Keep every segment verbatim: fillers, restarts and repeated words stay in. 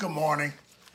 Good morning.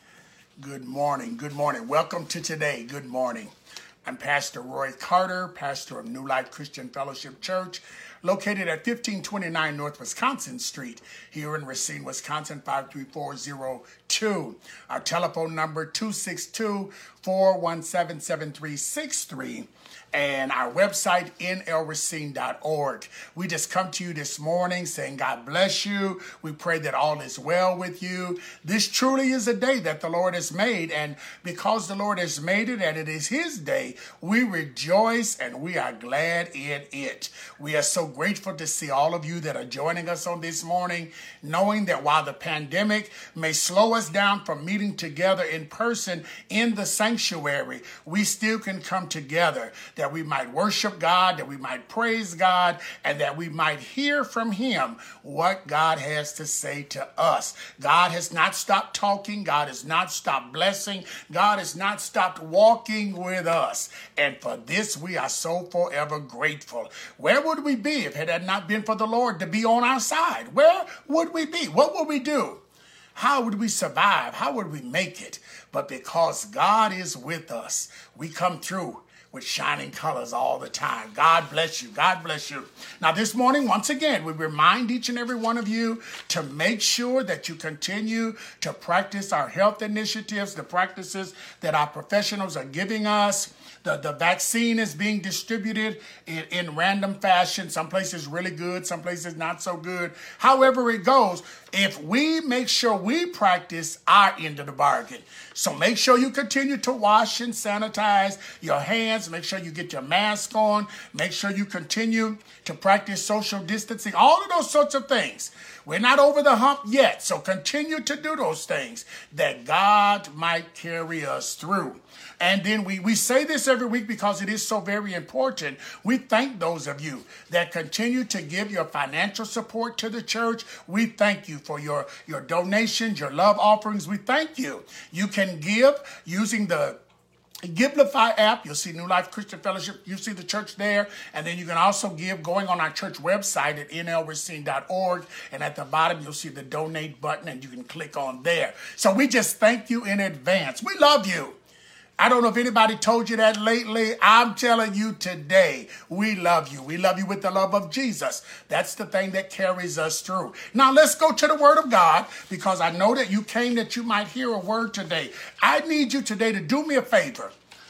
Good morning. Good morning. Welcome to today. Good morning. I'm Pastor Roy Carter, pastor of New Life Christian Fellowship Church, located at fifteen twenty-nine North Wisconsin Street here in Racine, Wisconsin, five three four zero two. Our telephone number, two six two, four one seven, seven three six three. And our website, N L racine dot org. We just come to you this morning saying God bless you. We pray that all is well with you. This truly is a day that the Lord has made. And because the Lord has made it and it is his day, we rejoice and we are glad in it. We are so grateful to see all of you that are joining us on this morning, knowing that while the pandemic may slow us down from meeting together in person in the sanctuary, we still can come together, that we might worship God, that we might praise God, and that we might hear from him what God has to say to us. God has not stopped talking. God has not stopped blessing. God has not stopped walking with us. And for this, we are so forever grateful. Where would we be if it had not been for the Lord to be on our side? Where would we be? What would we do? How would we survive? How would we make it? But because God is with us, we come through with shining colors all the time. God bless you. God bless you. Now, this morning, once again, we remind each and every one of you to make sure that you continue to practice our health initiatives, the practices that our professionals are giving us. The, the vaccine is being distributed in, in random fashion. Some places really good, some places not so good. However it goes, if we make sure we practice our end of the bargain. So make sure you continue to wash and sanitize your hands. Make sure you get your mask on. Make sure you continue to practice social distancing. All of those sorts of things. We're not over the hump yet. So continue to do those things that God might carry us through. And then we, we say this every week because it is so very important. We thank those of you that continue to give your financial support to the church. We thank you for your, your donations, your love offerings. We thank you. You can give using the Givelify app. You'll see New Life Christian Fellowship. You see the church there. And then you can also give going on our church website at N L racine dot org. And at the bottom, you'll see the donate button and you can click on there. So we just thank you in advance. We love you. I don't know if anybody told you that lately. I'm telling you today, we love you. We love you with the love of Jesus. That's the thing that carries us through. Now let's go to the word of God, because I know that you came that you might hear a word today. I need you today to do me a favor.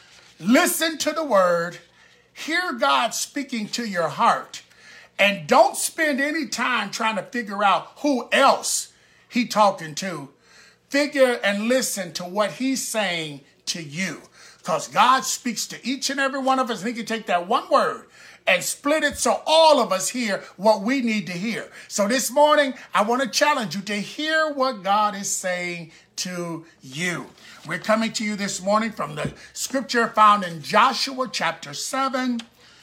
Listen to the word. Hear God speaking to your heart. And don't spend any time trying to figure out who else he talking to. Figure and listen to what he's saying to you, because God speaks to each and every one of us, and he can take that one word and split it so all of us hear what we need to hear. So this morning, I want to challenge you to hear what God is saying to you. We're coming to you this morning from the scripture found in Joshua chapter seven.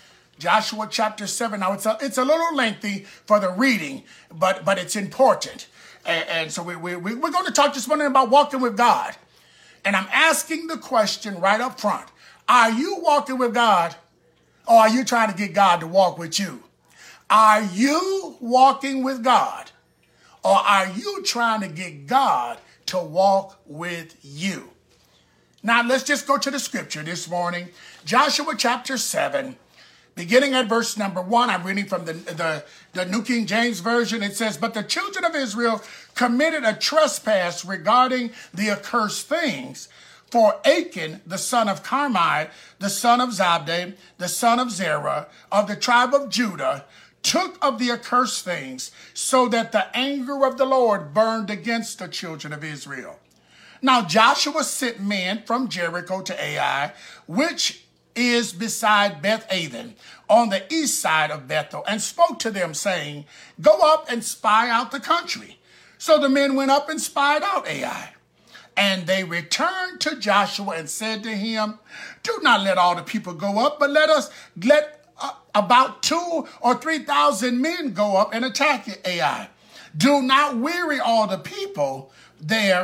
Joshua chapter seven. Now, it's a, it's a little lengthy for the reading, but, but it's important. And, and so we, we, we're going to talk this morning about walking with God. And I'm asking the question right up front. Are you walking with God, or are you trying to get God to walk with you? Are you walking with God, or are you trying to get God to walk with you? Now, let's just go to the scripture this morning. Joshua chapter seven, beginning at verse number one. I'm reading from the, the, the New King James Version. It says, "But the children of Israel committed a trespass regarding the accursed things. For Achan, the son of Carmi, the son of Zabdi, the son of Zerah, of the tribe of Judah, took of the accursed things, so that the anger of the Lord burned against the children of Israel. Now Joshua sent men from Jericho to Ai, which is beside Beth-aven, on the east side of Bethel, and spoke to them, saying, Go up and spy out the country. So the men went up and spied out Ai. And they returned to Joshua and said to him, Do not let all the people go up, but let us let uh, about two or three thousand men go up and attack Ai. Do not weary all the people there,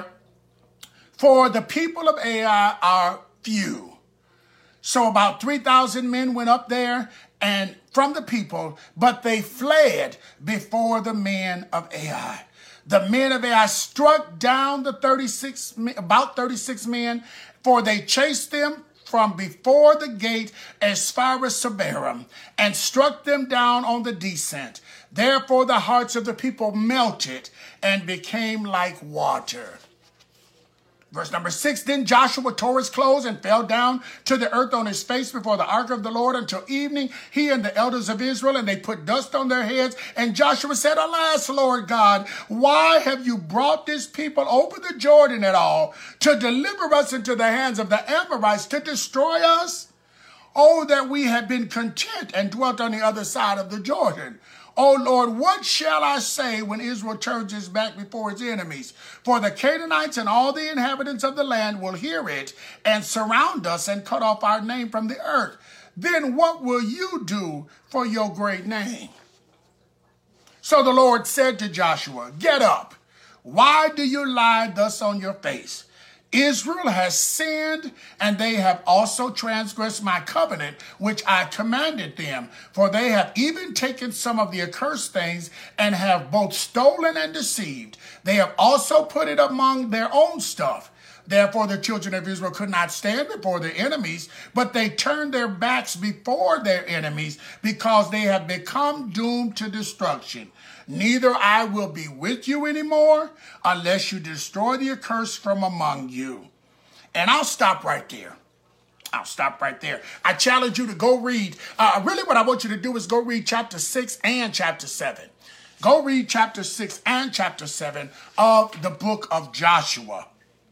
for the people of Ai are few. So about three thousand men went up there and from the people, but they fled before the men of Ai. The men of Ai struck down the thirty-six, about thirty-six men, for they chased them from before the gate as far as Sebarim, and struck them down on the descent. Therefore the hearts of the people melted and became like water. Verse number six, then Joshua tore his clothes and fell down to the earth on his face before the ark of the Lord until evening, he and the elders of Israel, and they put dust on their heads. And Joshua said, alas, Lord God, why have you brought this people over the Jordan at all to deliver us into the hands of the Amorites to destroy us? Oh, that we had been content and dwelt on the other side of the Jordan. O Lord, what shall I say when Israel turns his back before its enemies? For the Canaanites and all the inhabitants of the land will hear it and surround us and cut off our name from the earth. Then what will you do for your great name? So the Lord said to Joshua, get up. Why do you lie thus on your face? Israel has sinned, and they have also transgressed my covenant, which I commanded them. For they have even taken some of the accursed things and have both stolen and deceived. They have also put it among their own stuff. Therefore the children of Israel could not stand before their enemies, but they turned their backs before their enemies because they have become doomed to destruction. Neither I will be with you anymore unless you destroy the accursed from among you. And I'll stop right there. I'll stop right there. I challenge you to go read. Uh, really what I want you to do is go read chapter six and chapter seven. Go read chapter six and chapter seven of the book of Joshua.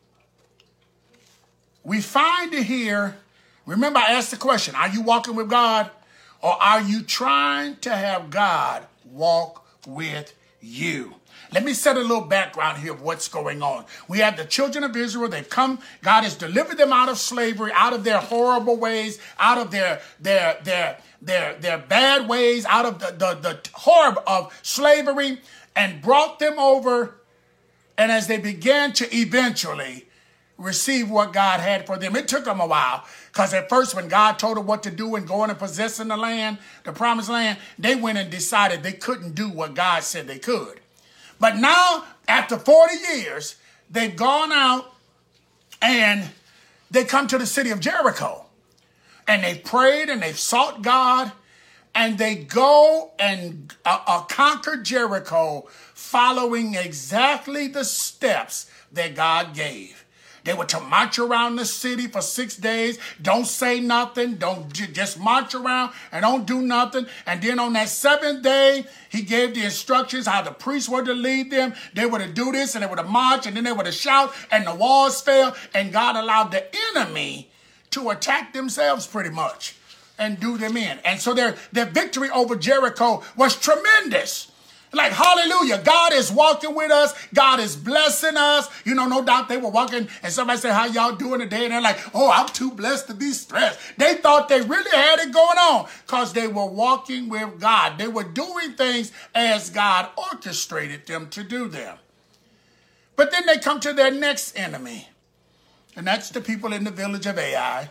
We find here, remember I asked the question, are you walking with God, or are you trying to have God walk with you? Let me set a little background here of what's going on. We have the children of Israel. They've come. God has delivered them out of slavery, out of their horrible ways, out of their their their their their bad ways, out of the the, the horror of slavery, and brought them over. And as they began to eventually receive what God had for them, it took them a while, because at first when God told them what to do and going and possessing the land, the promised land, they went and decided they couldn't do what God said they could. But now, after forty years, they've gone out and they come to the city of Jericho, and they've prayed and they've sought God, and they go and uh, uh, conquer Jericho following exactly the steps that God gave. They were to march around the city for six days. Don't say nothing. Don't just march around and don't do nothing. And then on that seventh day, he gave the instructions how the priests were to lead them. They were to do this, and they were to march, and then they were to shout, and the walls fell, and God allowed the enemy to attack themselves pretty much and do them in. And so their, their victory over Jericho was tremendous. Like, hallelujah, God is walking with us. God is blessing us. You know, no doubt they were walking, and somebody said, how y'all doing today? And they're like, oh, I'm too blessed to be stressed. They thought they really had it going on because they were walking with God. They were doing things as God orchestrated them to do them. But then they come to their next enemy, and that's the people in the village of Ai.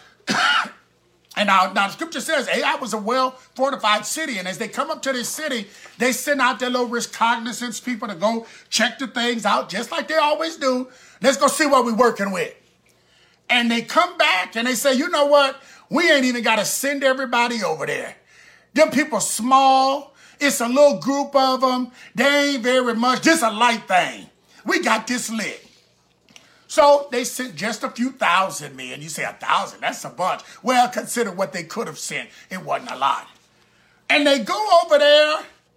And now, now the scripture says Ai was a well-fortified city. And as they come up to this city, they send out their little reconnaissance people to go check the things out, just like they always do. Let's go see what we're working with. And they come back and they say, you know what? We ain't even got to send everybody over there. Them people small. It's a little group of them. They ain't very much. Just a light thing. We got this lit. So they sent just a few thousand men. You say a thousand, that's a bunch. Well, consider what they could have sent. It wasn't a lot. And they go over there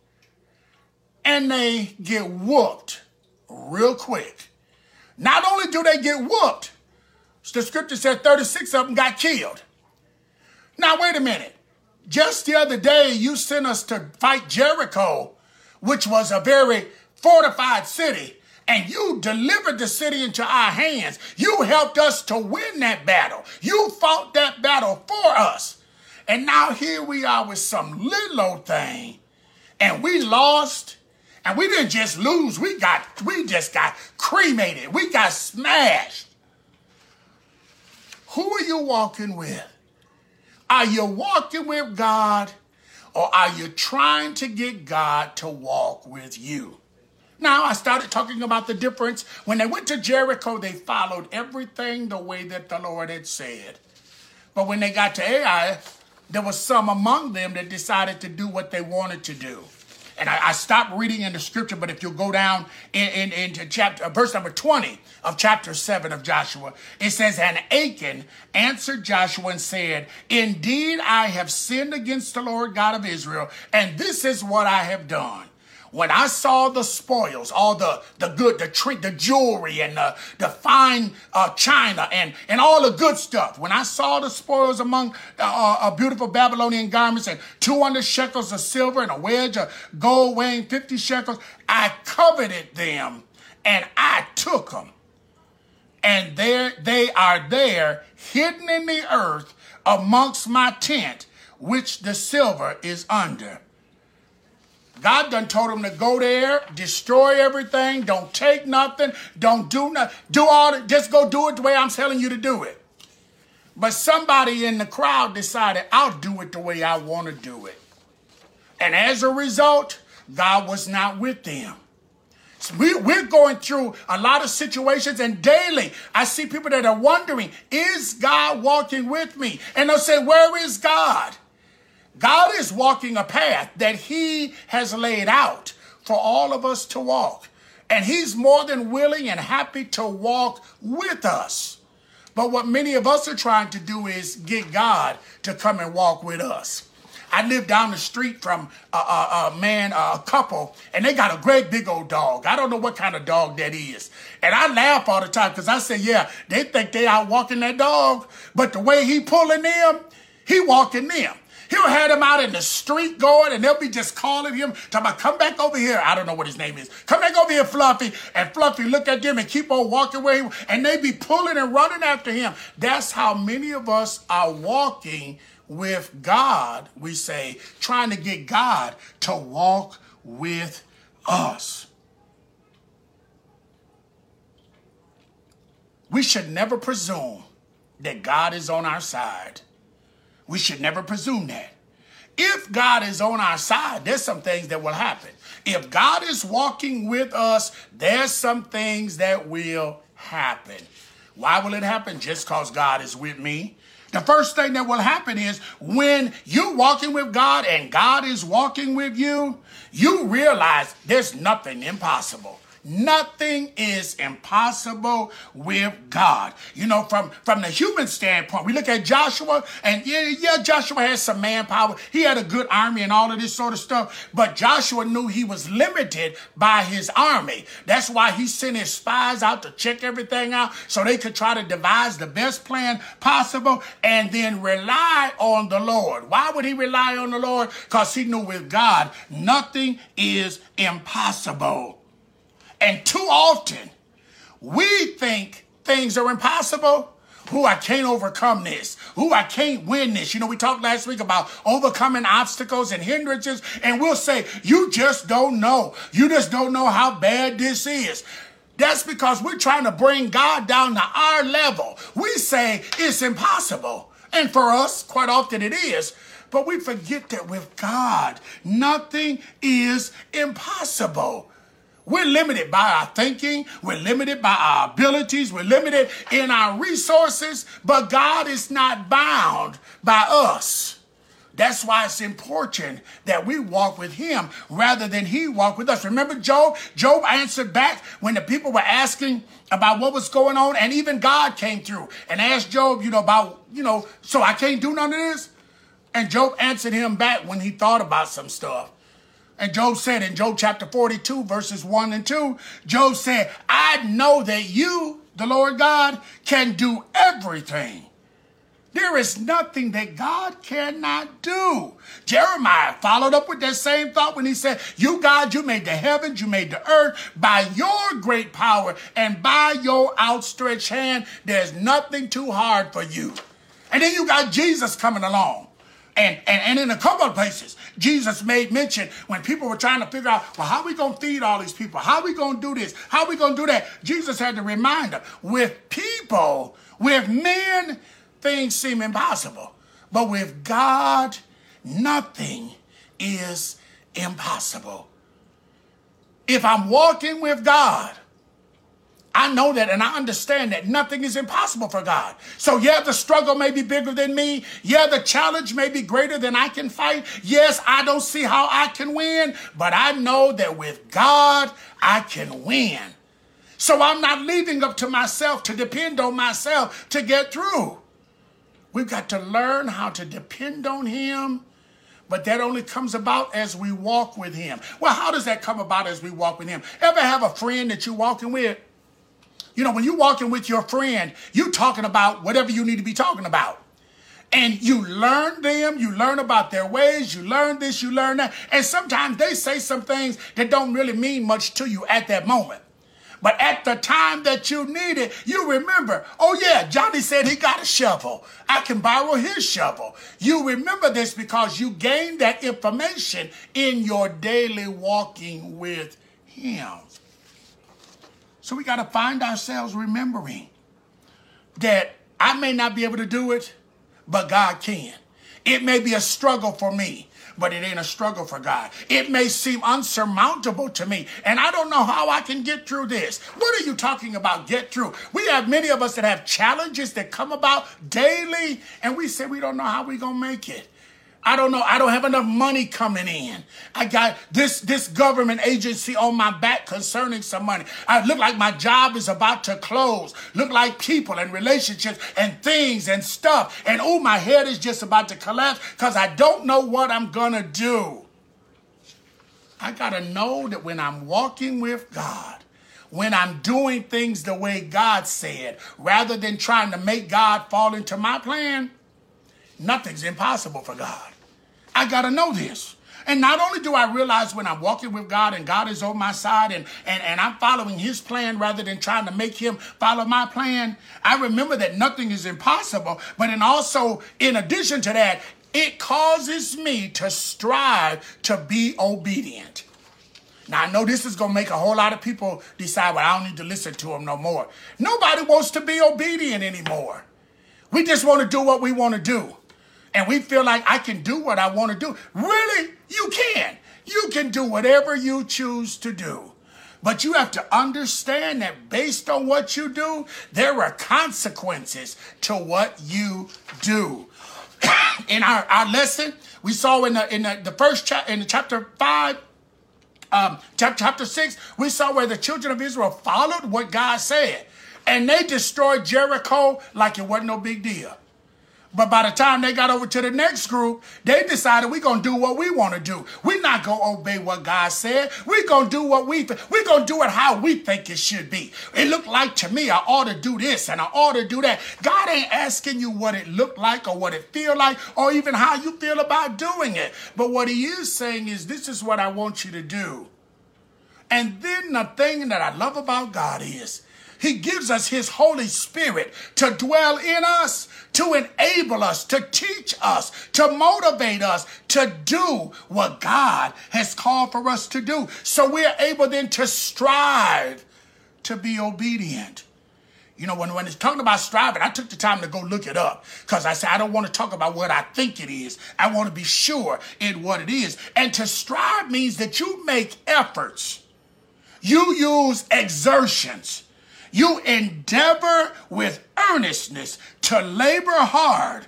and they get whooped real quick. Not only do they get whooped, the scripture said thirty-six of them got killed. Now, wait a minute. Just the other day, you sent us to fight Jericho, which was a very fortified city. And you delivered the city into our hands. You helped us to win that battle. You fought that battle for us. And now here we are with some little old thing. And we lost. And we didn't just lose. We got, we just got cremated. We got smashed. Who are you walking with? Are you walking with God, or are you trying to get God to walk with you? Now, I started talking about the difference. When they went to Jericho, they followed everything the way that the Lord had said. But when they got to Ai, there was some among them that decided to do what they wanted to do. And I, I stopped reading in the scripture, but if you go down in, in, into chapter, uh, verse number twenty of chapter seven of Joshua, it says, and Achan answered Joshua and said, indeed, I have sinned against the Lord God of Israel, and this is what I have done. When I saw the spoils, all the, the good, the treat, the jewelry and the, the fine uh, china and, and all the good stuff, when I saw the spoils among uh, uh, beautiful Babylonian garments and two hundred shekels of silver and a wedge of gold weighing fifty shekels, I coveted them and I took them. And there they are there hidden in the earth amongst my tent, which the silver is under. God done told him to go there, destroy everything, don't take nothing, don't do nothing, do all that, just go do it the way I'm telling you to do it. But somebody in the crowd decided, I'll do it the way I want to do it. And as a result, God was not with them. So we, we're going through a lot of situations, and daily I see people that are wondering, is God walking with me? And they'll say, where is God? God is walking a path that he has laid out for all of us to walk. And he's more than willing and happy to walk with us. But what many of us are trying to do is get God to come and walk with us. I live down the street from a, a, a man, a couple, and they got a great big old dog. I don't know what kind of dog that is. And I laugh all the time because I say, yeah, they think they out walking that dog. But the way he pulling them, he walking them. He'll have them out in the street going, and they'll be just calling him, talking about, come back over here. I don't know what his name is. Come back over here, Fluffy. And Fluffy look at them and keep on walking where he, and they be pulling and running after him. That's how many of us are walking with God, we say, trying to get God to walk with us. We should never presume that God is on our side. We should never presume that. If God is on our side, there's some things that will happen. If God is walking with us, there's some things that will happen. Why will it happen? Just because God is with me. The first thing that will happen is when you're walking with God and God is walking with you, you realize there's nothing impossible. Nothing is impossible with God. You know, from, from the human standpoint, we look at Joshua, and yeah, yeah, Joshua had some manpower. He had a good army and all of this sort of stuff. But Joshua knew he was limited by his army. That's why he sent his spies out to check everything out so they could try to devise the best plan possible and then rely on the Lord. Why would he rely on the Lord? Because he knew with God, nothing is impossible. And too often, we think things are impossible. Ooh, I can't overcome this. Ooh, I can't win this. You know, we talked last week about overcoming obstacles and hindrances, and we'll say, you just don't know. You just don't know how bad this is. That's because we're trying to bring God down to our level. We say it's impossible. And for us, quite often it is. But we forget that with God, nothing is impossible. We're limited by our thinking. We're limited by our abilities. We're limited in our resources. But God is not bound by us. That's why it's important that we walk with him rather than he walk with us. Remember Job? Job answered back when the people were asking about what was going on. And even God came through and asked Job, you know, about, you know, so I can't do none of this. And Job answered him back when he thought about some stuff. And Job said in Job chapter forty-two, verses one and two, Job said, I know that you, the Lord God, can do everything. There is nothing that God cannot do. Jeremiah followed up with that same thought when he said, you, God, you made the heavens, you made the earth by your great power and by your outstretched hand. There's nothing too hard for you. And then you got Jesus coming along. And, and, and in a couple of places, Jesus made mention when people were trying to figure out, well, how are we going to feed all these people? How are we going to do this? How are we going to do that? Jesus had to remind them, with people, with men, things seem impossible. But with God, nothing is impossible. If I'm walking with God, I know that and I understand that nothing is impossible for God. So yeah, the struggle may be bigger than me. Yeah, the challenge may be greater than I can fight. Yes, I don't see how I can win, but I know that with God, I can win. So I'm not leaving up to myself to depend on myself to get through. We've got to learn how to depend on him, but that only comes about as we walk with him. Well, how does that come about as we walk with him? Ever have a friend that you're walking with? You know, when you're walking with your friend, you're talking about whatever you need to be talking about. And you learn them, you learn about their ways, you learn this, you learn that. And sometimes they say some things that don't really mean much to you at that moment. But at the time that you need it, you remember, oh yeah, Johnny said he got a shovel. I can borrow his shovel. You remember this because you gained that information in your daily walking with him. So we got to find ourselves remembering that I may not be able to do it, but God can. It may be a struggle for me, but it ain't a struggle for God. It may seem unsurmountable to me, and I don't know how I can get through this. What are you talking about, get through? We have many of us that have challenges that come about daily, and we say we don't know how we're going to make it. I don't know. I don't have enough money coming in. I got this, this government agency on my back concerning some money. I look like my job is about to close. Look like people and relationships and things and stuff. And oh, my head is just about to collapse because I don't know what I'm going to do. I got to know that when I'm walking with God, when I'm doing things the way God said, rather than trying to make God fall into my plan, nothing's impossible for God. I got to know this. And not only do I realize when I'm walking with God and God is on my side and, and, and I'm following his plan rather than trying to make him follow my plan, I remember that nothing is impossible. But then also, in addition to that, it causes me to strive to be obedient. Now, I know this is going to make a whole lot of people decide, well, I don't need to listen to him no more. Nobody wants to be obedient anymore. We just want to do what we want to do. And we feel like I can do what I want to do. Really? You can. You can do whatever you choose to do. But you have to understand that based on what you do, there are consequences to what you do. In our, our lesson, we saw in the in the, the first chapter, in the chapter five, um, chapter, chapter six, we saw where the children of Israel followed what God said. And they destroyed Jericho like it wasn't no big deal. But by the time they got over to the next group, they decided we're going to do what we want to do. We're not going to obey what God said. We're going to do what we, th- we're going to do it how we think it should be. It looked like to me, I ought to do this and I ought to do that. God ain't asking you what it looked like or what it feel like or even how you feel about doing it. But what he is saying is, this is what I want you to do. And then the thing that I love about God is, he gives us his Holy Spirit to dwell in us, to enable us, to teach us, to motivate us to do what God has called for us to do. So we're able then to strive to be obedient. You know, when, when it's talking about striving, I took the time to go look it up because I said, I don't want to talk about what I think it is. I want to be sure in what it is. And to strive means that you make efforts. You use exertions. You endeavor with earnestness to labor hard.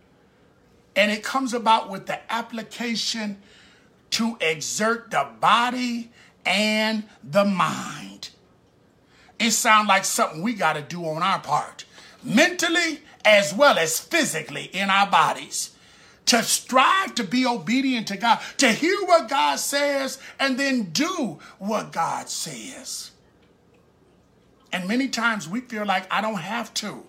And it comes about with the application to exert the body and the mind. It sounds like something we got to do on our part, mentally as well as physically in our bodies. To strive to be obedient to God, to hear what God says and then do what God says. And many times we feel like I don't have to.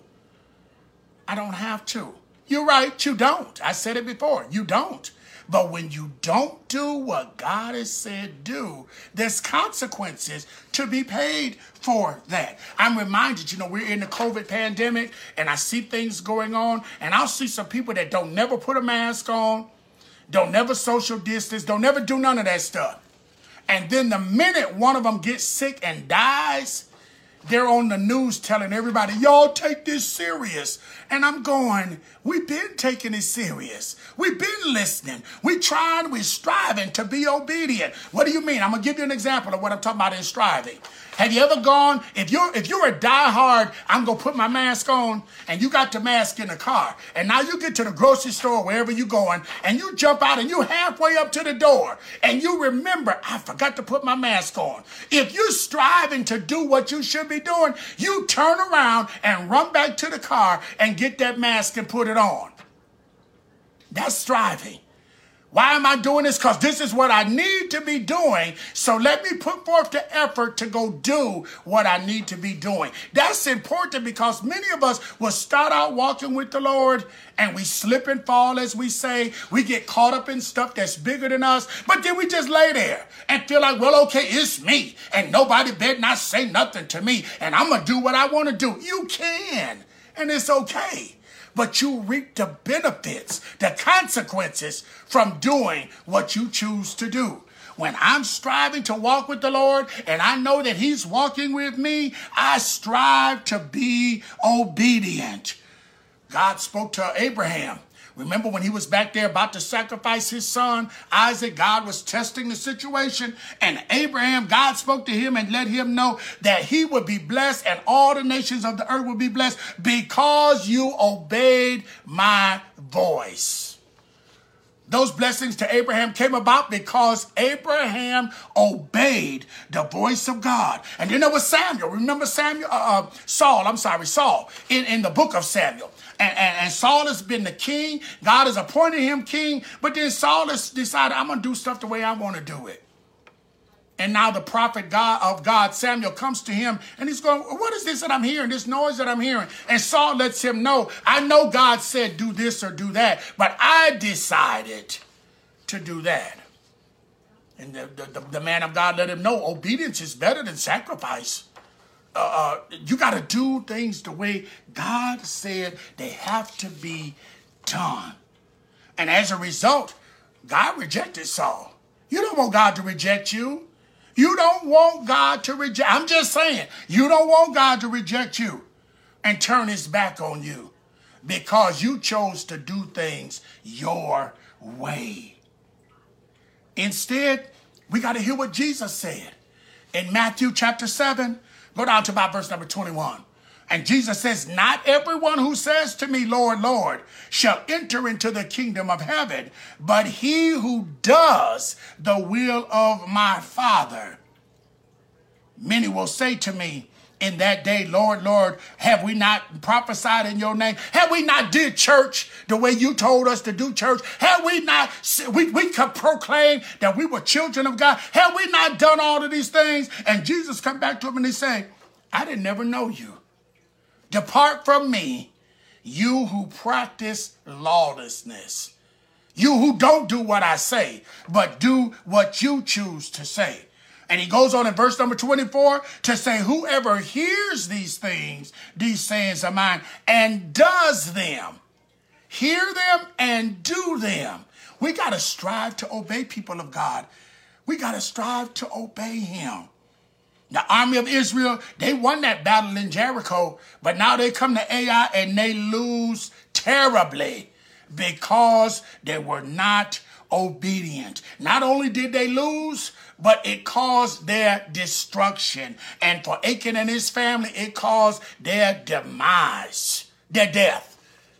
I don't have to. You're right, you don't. I said it before, you don't. But when you don't do what God has said do, there's consequences to be paid for that. I'm reminded, you know, we're in the COVID pandemic and I see things going on and I'll see some people that don't never put a mask on, don't never social distance, don't never do none of that stuff. And then the minute one of them gets sick and dies, they're on the news telling everybody, y'all take this serious. And I'm going, we've been taking it serious. We've been listening. We're trying, we're striving to be obedient. What do you mean? I'm going to give you an example of what I'm talking about in striving. Have you ever gone, if you're if you're a diehard, I'm going to put my mask on, and you got the mask in the car, and now you get to the grocery store, wherever you're going, and you jump out, and you're halfway up to the door, and you remember, I forgot to put my mask on. If you're striving to do what you should be doing, you turn around and run back to the car and get that mask and put it on. That's striving. Why am I doing this? Because this is what I need to be doing. So let me put forth the effort to go do what I need to be doing. That's important because many of us will start out walking with the Lord and we slip and fall, as we say. We get caught up in stuff that's bigger than us. But then we just lay there and feel like, well, okay, it's me. And nobody better not say nothing to me. And I'm going to do what I want to do. You can. And it's okay. But you reap the benefits, the consequences from doing what you choose to do. When I'm striving to walk with the Lord and I know that he's walking with me, I strive to be obedient. God spoke to Abraham. Remember when he was back there about to sacrifice his son, Isaac, God was testing the situation. And Abraham, God spoke to him and let him know that he would be blessed and all the nations of the earth would be blessed because you obeyed my voice. Those blessings to Abraham came about because Abraham obeyed the voice of God. And then there was Samuel. Remember Samuel? Uh, uh, Saul, I'm sorry, Saul, in, in the book of Samuel. And, and, and Saul has been the king. God has appointed him king. But then Saul has decided, I'm going to do stuff the way I want to do it. And now the prophet God of God, Samuel, comes to him and he's going, what is this that I'm hearing, this noise that I'm hearing? And Saul lets him know, I know God said do this or do that, but I decided to do that. And the, the, the man of God let him know obedience is better than sacrifice. Uh, uh, you got to do things the way God said they have to be done. And as a result, God rejected Saul. You don't want God to reject you. You don't want God to reject. I'm just saying, you don't want God to reject you and turn his back on you because you chose to do things your way. Instead, we got to hear what Jesus said in Matthew chapter seven. Go down to about verse number twenty-one. And Jesus says, not everyone who says to me, Lord, Lord, shall enter into the kingdom of heaven, but he who does the will of my Father. Many will say to me in that day, Lord, Lord, have we not prophesied in your name? Have we not did church the way you told us to do church? Have we not, we, we could proclaim that we were children of God? Have we not done all of these things? And Jesus come back to him and he say, I didn't never know you. Depart from me, you who practice lawlessness. You who don't do what I say, but do what you choose to say. And he goes on in verse number twenty-four to say, whoever hears these things, these sayings of mine, and does them, hear them and do them. We got to strive to obey, people of God. We got to strive to obey him. The army of Israel, they won that battle in Jericho, but now they come to Ai and they lose terribly because they were not obedient. Not only did they lose, but it caused their destruction. And for Achan and his family, it caused their demise, their death.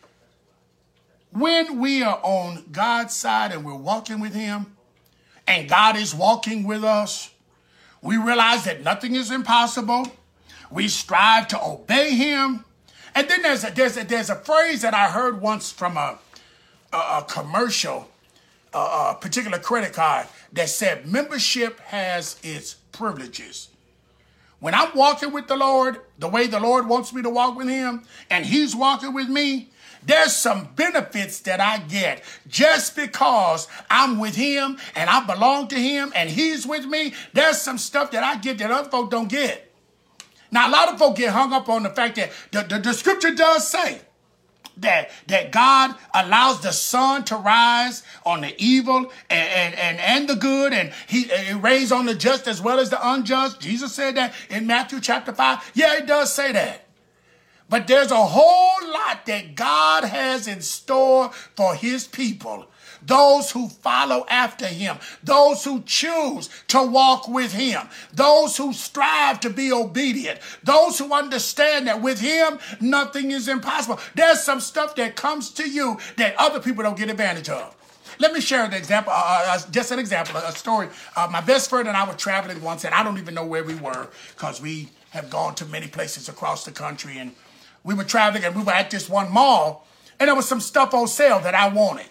When we are on God's side and we're walking with him, and God is walking with us, we realize that nothing is impossible. We strive to obey him. And then there's a, there's a, there's a phrase that I heard once from a, a, a commercial, a, a particular credit card that said membership has its privileges. When I'm walking with the Lord, the way the Lord wants me to walk with him, and he's walking with me, there's some benefits that I get just because I'm with him and I belong to him and he's with me. There's some stuff that I get that other folk don't get. Now, a lot of folk get hung up on the fact that the, the, the scripture does say, that, that God allows the sun to rise on the evil and, and, and, and the good, and he, he rains on the just as well as the unjust. Jesus said that in Matthew chapter five. Yeah, it does say that. But there's a whole lot that God has in store for his people. Those who follow after him, those who choose to walk with him, those who strive to be obedient, those who understand that with him, nothing is impossible. There's some stuff that comes to you that other people don't get advantage of. Let me share an example, uh, uh, just an example, a story. Uh, my best friend and I were traveling once, and I don't even know where we were because we have gone to many places across the country, and we were traveling, and we were at this one mall, and there was some stuff on sale that I wanted.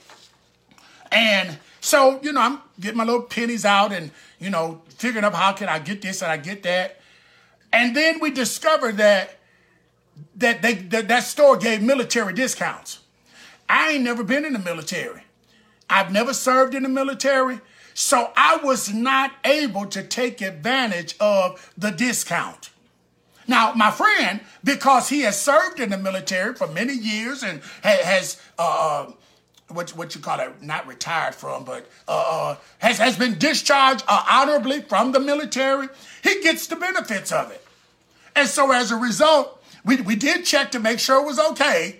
And so, you know, I'm getting my little pennies out and, you know, figuring out how can I get this and I get that. And then we discovered that that they that, that store gave military discounts. I ain't never been in the military. I've never served in the military. So I was not able to take advantage of the discount. Now, my friend, because he has served in the military for many years and has, uh, what, what you call it, not retired from, but uh, has, has been discharged uh, honorably from the military, he gets the benefits of it. And so as a result, we, we did check to make sure it was okay.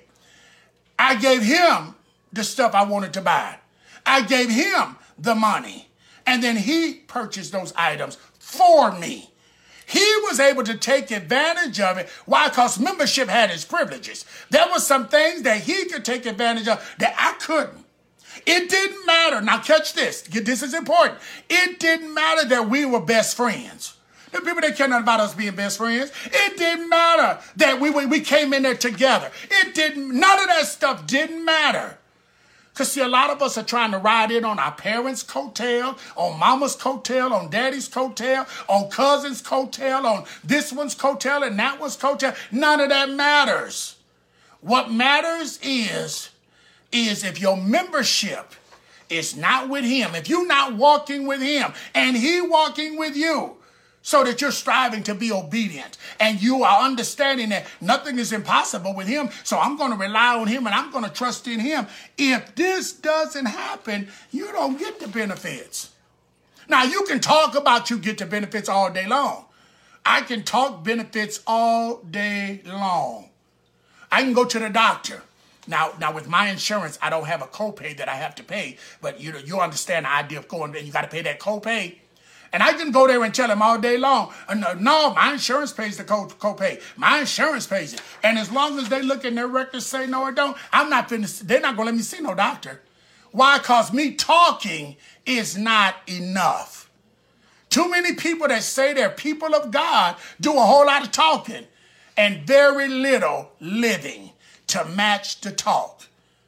I gave him the stuff I wanted to buy. I gave him the money. And then he purchased those items for me. He was able to take advantage of it. Why? Because membership had its privileges. There were some things that he could take advantage of that I couldn't. It didn't matter. Now catch this. This is important. It didn't matter that we were best friends. The people that care nothing about us being best friends. It didn't matter that we, we came in there together. It didn't, none of that stuff didn't matter. Because, see, a lot of us are trying to ride in on our parents' coattail, on mama's coattail, on daddy's coattail, on cousin's coattail, on this one's coattail and that one's coattail. None of that matters. What matters is, is if your membership is not with him, if you're not walking with him and he walking with you, so that you're striving to be obedient and you are understanding that nothing is impossible with him. So I'm going to rely on him and I'm going to trust in him. If this doesn't happen, you don't get the benefits. Now, you can talk about you get the benefits all day long. I can talk benefits all day long. I can go to the doctor. Now, now with my insurance, I don't have a copay that I have to pay, but you know, you understand the idea of going and you got to pay that copay. And I can go there and tell him all day long, no, my insurance pays the co- copay. My insurance pays it. And as long as they look in their records say no or don't, I'm not finna, they're not going to let me see no doctor. Why? Because me talking is not enough. Too many people that say they're people of God do a whole lot of talking and very little living to match the talk.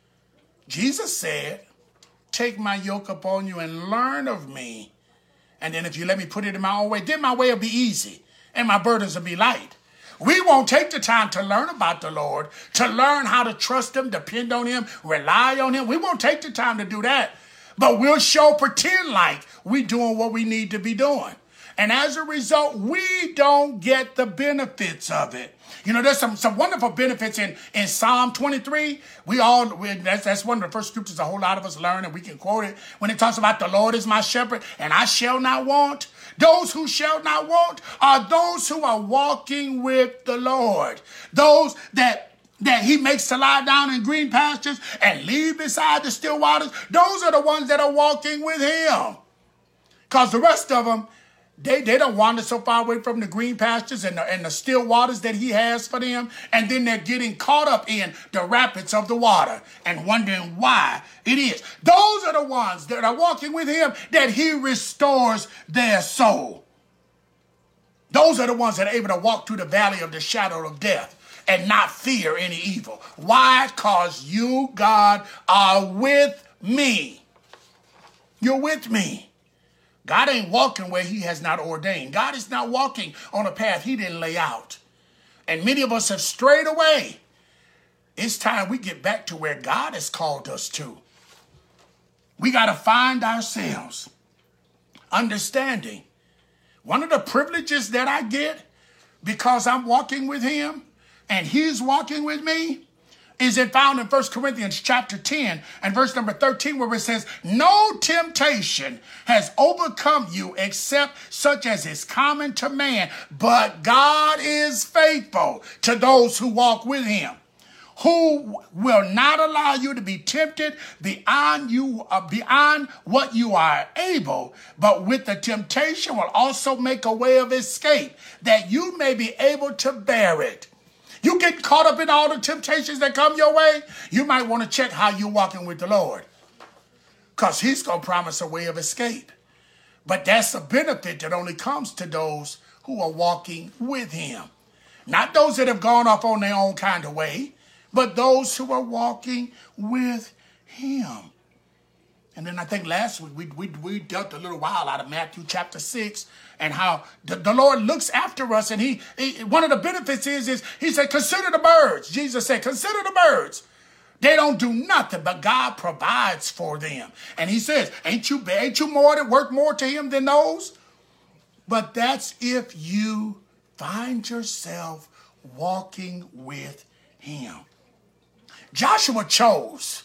Jesus said, take my yoke upon you and learn of me. And then if you let me put it in my own way, then my way will be easy and my burdens will be light. We won't take the time to learn about the Lord, to learn how to trust him, depend on him, rely on him. We won't take the time to do that, but we'll show pretend like we're doing what we need to be doing. And as a result, we don't get the benefits of it. You know, there's some, some wonderful benefits in, in Psalm twenty-three. We all, we, that's, that's one of the first scriptures a whole lot of us learn, and we can quote it when it talks about the Lord is my shepherd and I shall not want. Those who shall not want are those who are walking with the Lord. Those that that he makes to lie down in green pastures and lead beside the still waters. Those are the ones that are walking with him. Because the rest of them, They, they don't wander so far away from the green pastures and the, and the still waters that he has for them. And then they're getting caught up in the rapids of the water and wondering why it is. Those are the ones that are walking with him, that he restores their soul. Those are the ones that are able to walk through the valley of the shadow of death and not fear any evil. Why? Because you, God, are with me. You're with me. God ain't walking where he has not ordained. God is not walking on a path he didn't lay out. And many of us have strayed away. It's time we get back to where God has called us to. We got to find ourselves understanding. One of the privileges that I get because I'm walking with him and he's walking with me is it found in First Corinthians chapter ten and verse number thirteen, where it says, no temptation has overcome you except such as is common to man, but God is faithful to those who walk with him, who will not allow you to be tempted beyond you uh, beyond what you are able, but with the temptation will also make a way of escape, that you may be able to bear it. You get caught up in all the temptations that come your way, you might want to check how you're walking with the Lord, because he's going to promise a way of escape. But that's a benefit that only comes to those who are walking with him. Not those that have gone off on their own kind of way, but those who are walking with him. And then I think last week we, we, we dealt a little while out of Matthew chapter six and how the, the Lord looks after us. And he, he one of the benefits is, is he said, consider the birds. Jesus said, consider the birds. They don't do nothing, but God provides for them. And he says, ain't you, ain't you more that work more to him than those? But that's if you find yourself walking with him. Joshua chose.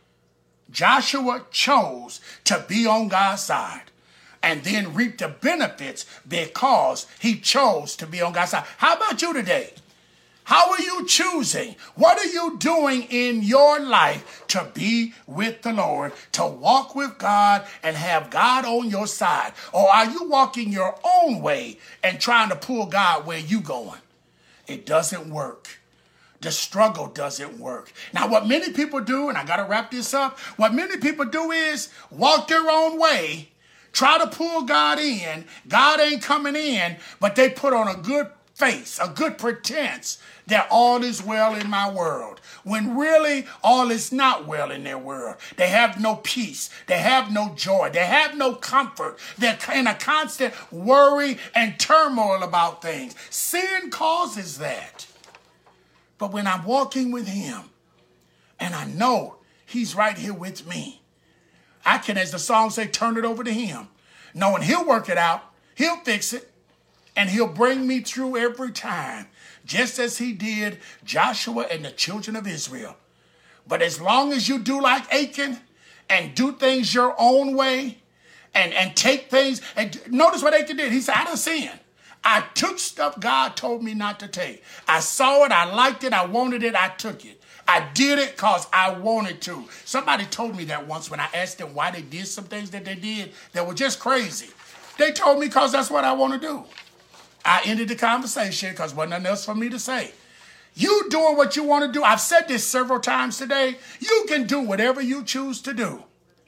Joshua chose to be on God's side and then reap the benefits because he chose to be on God's side. How about you today? How are you choosing? What are you doing in your life to be with the Lord, to walk with God and have God on your side? Or are you walking your own way and trying to pull God where you going? It doesn't work. The struggle doesn't work. Now, what many people do, and I got to wrap this up, what many people do is walk their own way, try to pull God in. God ain't coming in, but they put on a good face, a good pretense that all is well in my world, when really all is not well in their world. They have no peace. They have no joy. They have no comfort. They're in a constant worry and turmoil about things. Sin causes that. But when I'm walking with him and I know he's right here with me, I can, as the song say, turn it over to him, knowing he'll work it out, he'll fix it, and he'll bring me through every time, just as he did Joshua and the children of Israel. But as long as you do like Achan and do things your own way and, and take things, and notice what Achan did. He said, I done sinned. I took stuff God told me not to take. I saw it, I liked it, I wanted it, I took it. I did it because I wanted to. Somebody told me that once when I asked them why they did some things that they did that were just crazy. They told me because that's what I want to do. I ended the conversation because there wasn't nothing else for me to say. You doing what you want to do. I've said this several times today. You can do whatever you choose to do.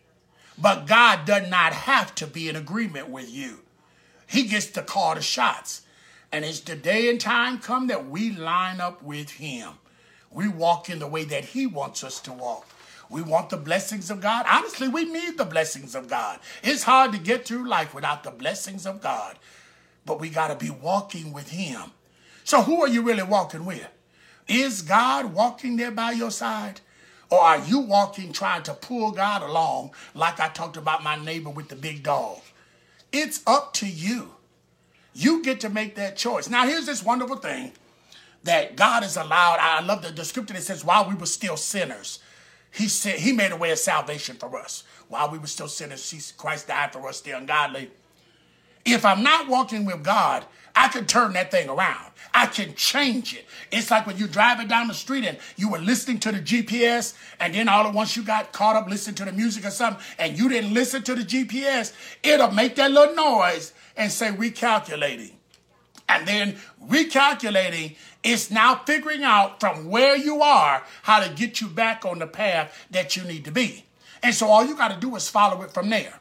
But God does not have to be in agreement with you. He gets to call the shots. And it's the day and time come that we line up with him. We walk in the way that he wants us to walk. We want the blessings of God. Honestly, we need the blessings of God. It's hard to get through life without the blessings of God. But we got to be walking with him. So who are you really walking with? Is God walking there by your side? Or are you walking trying to pull God along like I talked about my neighbor with the big dog? It's up to you. You get to make that choice. Now, here's this wonderful thing that God has allowed. I love the, the scripture that says, while we were still sinners, he said he made a way of salvation for us. While we were still sinners, Christ died for us, the ungodly. If I'm not walking with God, I can turn that thing around. I can change it. It's like when you're driving down the street and you were listening to the G P S, and then all at once you got caught up listening to the music or something, and you didn't listen to the G P S. It'll make that little noise and say recalculating. And then recalculating is now figuring out from where you are how to get you back on the path that you need to be. And so all you got to do is follow it from there.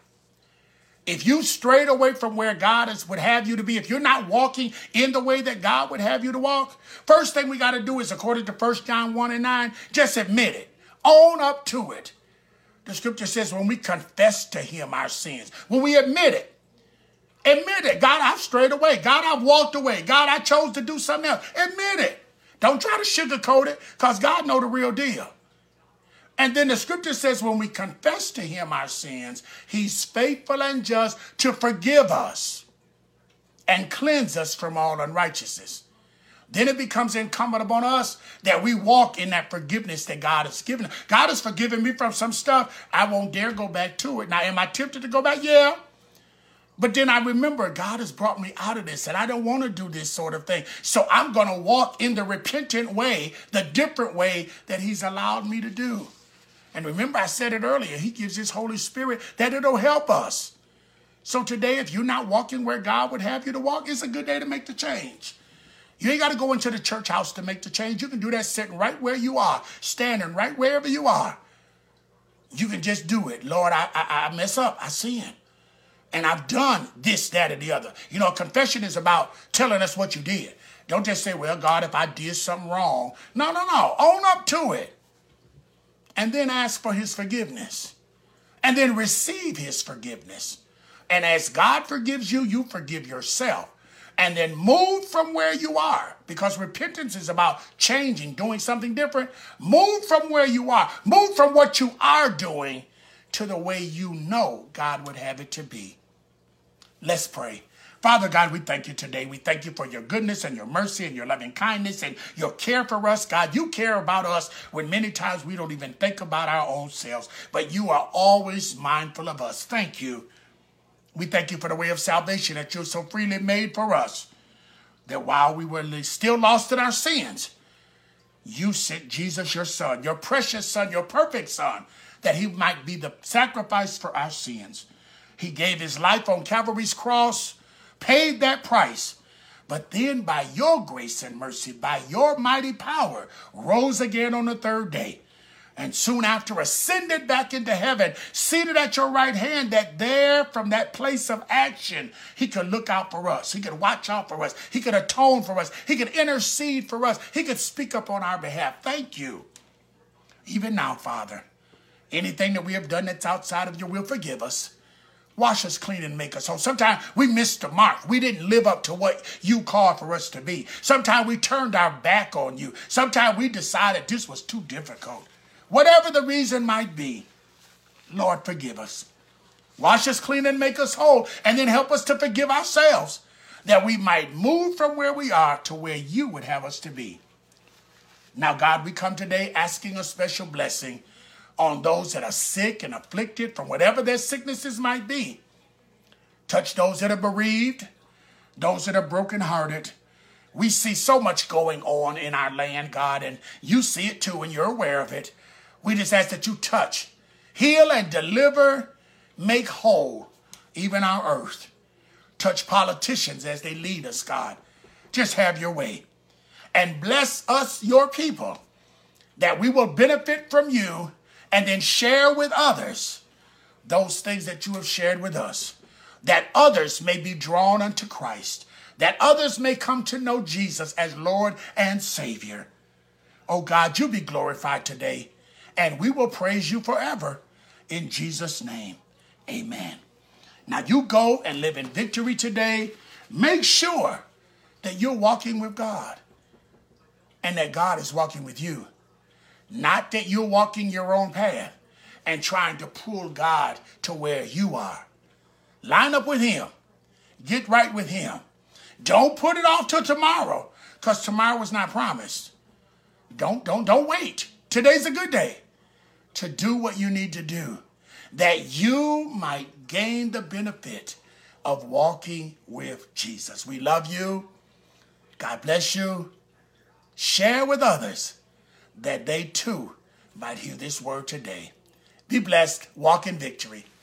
If you strayed away from where God is, would have you to be, if you're not walking in the way that God would have you to walk, first thing we got to do is, according to First John one and nine, just admit it. Own up to it. The scripture says when we confess to him our sins, when we admit it, admit it. God, I've strayed away. God, I've walked away. God, I chose to do something else. Admit it. Don't try to sugarcoat it, because God knows the real deal. And then the scripture says when we confess to him our sins, he's faithful and just to forgive us and cleanse us from all unrighteousness. then it becomes incumbent upon us that we walk in that forgiveness that God has given. God has forgiven me from some stuff. I won't dare go back to it. Now, am I tempted to go back? Yeah. But then I remember God has brought me out of this and I don't want to do this sort of thing. So I'm going to walk in the repentant way, the different way that he's allowed me to do. And remember, I said it earlier, he gives his Holy Spirit that it'll help us. So today, if you're not walking where God would have you to walk, it's a good day to make the change. You ain't got to go into the church house to make the change. You can do that sitting right where you are, standing right wherever you are. You can just do it. Lord, I, I, I mess up. I sin. And I've done this, that, or the other. You know, confession is about telling us what you did. Don't just say, well, God, if I did something wrong. No, no, no. Own up to it. And then ask for his forgiveness. And then receive his forgiveness. And as God forgives you, you forgive yourself. And then move from where you are. Because repentance is about changing, doing something different. Move from where you are. Move from what you are doing to the way you know God would have it to be. Let's pray. Father God, we thank you today. We thank you for your goodness and your mercy and your loving kindness and your care for us. God, you care about us when many times we don't even think about our own selves. But you are always mindful of us. Thank you. We thank you for the way of salvation that you so freely made for us, that while we were still lost in our sins, you sent Jesus, your son, your precious son, your perfect son, that he might be the sacrifice for our sins. He gave his life on Calvary's cross, paid that price, but then by your grace and mercy, by your mighty power, rose again on the third day. And soon after ascended back into heaven, seated at your right hand, that there from that place of action, he could look out for us. He could watch out for us. He could atone for us. He could intercede for us. He could speak up on our behalf. Thank you. Even now, Father, anything that we have done that's outside of your will, forgive us. Wash us clean and make us whole. Sometimes we missed the mark. We didn't live up to what you called for us to be. Sometimes we turned our back on you. Sometimes we decided this was too difficult. Whatever the reason might be, Lord, forgive us. Wash us clean and make us whole, and then help us to forgive ourselves, that we might move from where we are to where you would have us to be. Now, God, we come today asking a special blessing on those that are sick and afflicted from whatever their sicknesses might be. Touch those that are bereaved, those that are brokenhearted. We see so much going on in our land, God, and you see it too, and you're aware of it. We just ask that you touch, heal, and deliver, make whole, even our earth. Touch politicians as they lead us, God. Just have your way. And bless us, your people, that we will benefit from you and then share with others those things that you have shared with us, that others may be drawn unto Christ, that others may come to know Jesus as Lord and Savior. Oh God, you be glorified today, and we will praise you forever. In Jesus' name, amen. Now you go and live in victory today. Make sure that you're walking with God and that God is walking with you. Not that you're walking your own path and trying to pull God to where you are. Line up with him. Get right with him. Don't put it off till tomorrow, because tomorrow is not promised. Don't, don't, don't wait. Today's a good day to do what you need to do, that you might gain the benefit of walking with Jesus. We love you. God bless you. Share with others that they too might hear this word today. Be blessed. Walk in victory.